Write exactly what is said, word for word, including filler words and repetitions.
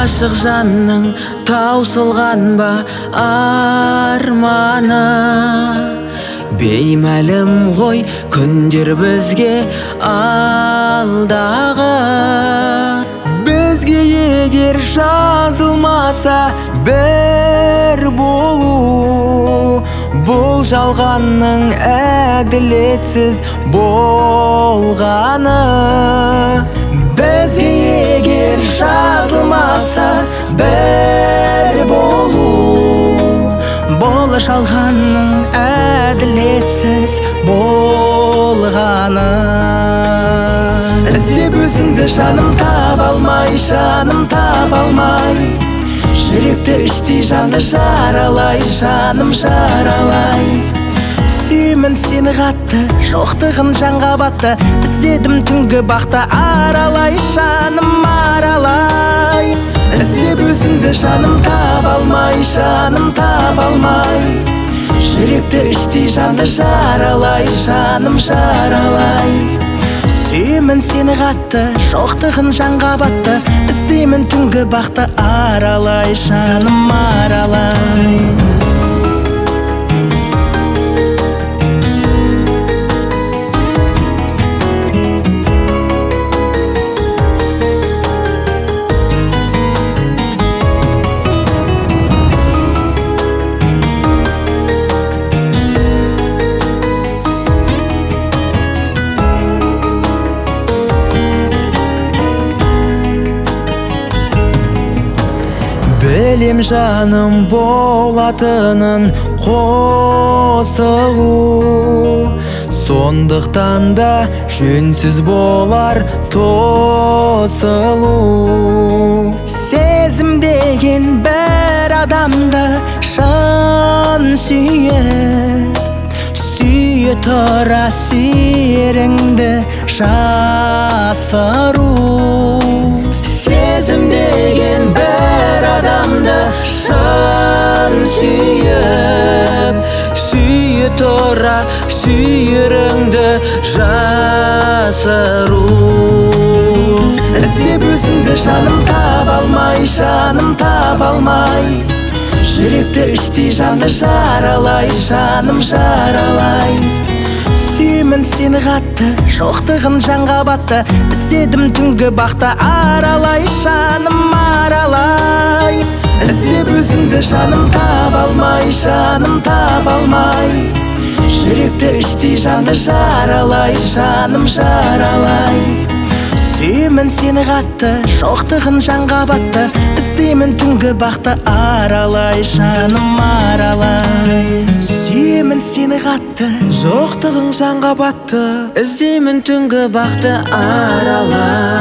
Ашық жанның таусылған ба арманы? Беймәлім ғой күндер бізге алдағы. Бізге егер жазылмаса бір болу, бұл жалғанның әділетсіз болғаны. Бізге егер жазылмаса бір болу, Бұл жалғанның әділетсіз болғаны. іздеп өзіңді жаным таба алмай, жаным таба алмай, жүректі іштей жаны жаралай, жаным жаралай. Сүймін сені қатты, жоқтығын жанға батты, іздедім түнгі бақта аралай, жаным аралай. іздеп өзіңді жаным таба алмай, жаным таба алмай, жүректі іштей жаны жаралай, жаным жаралай. Сүймін сені қатты, жоқтығын жанға батты, іздеймін түнгі бақты аралай, жаным аралай. Білем жаным болатынын қосылу, сондықтан да жөнсіз болар тосылу. Сезім деген бір адамды шын сүйіп, сүйе тұра сүйеріңді жасыру. Сезім деген бір адамды шын сүйіп, Сүйе тұра сүйеріңді жасыру. іздеп өзіңді жаным таба алмай, жаным таба алмай, жүректі іштей жаны жаралай, жаным жаралай. Сүймін сені қатты, жоқтығын жанға батты, іздедім түнгі бақта аралай, жаным аралай. іздеп өзіңді жаным таба алмай, жаным таба алмай, жүректі іштей жаны жаралай, жаным жаралай. Сүймін сені қатты, жоқтығын жанға батты, іздеймін түнгі бақты аралай, жаным аралай. Сүймін сені қатты, жоқтығың жанға батты, іздеймін түнгі бақты аралай.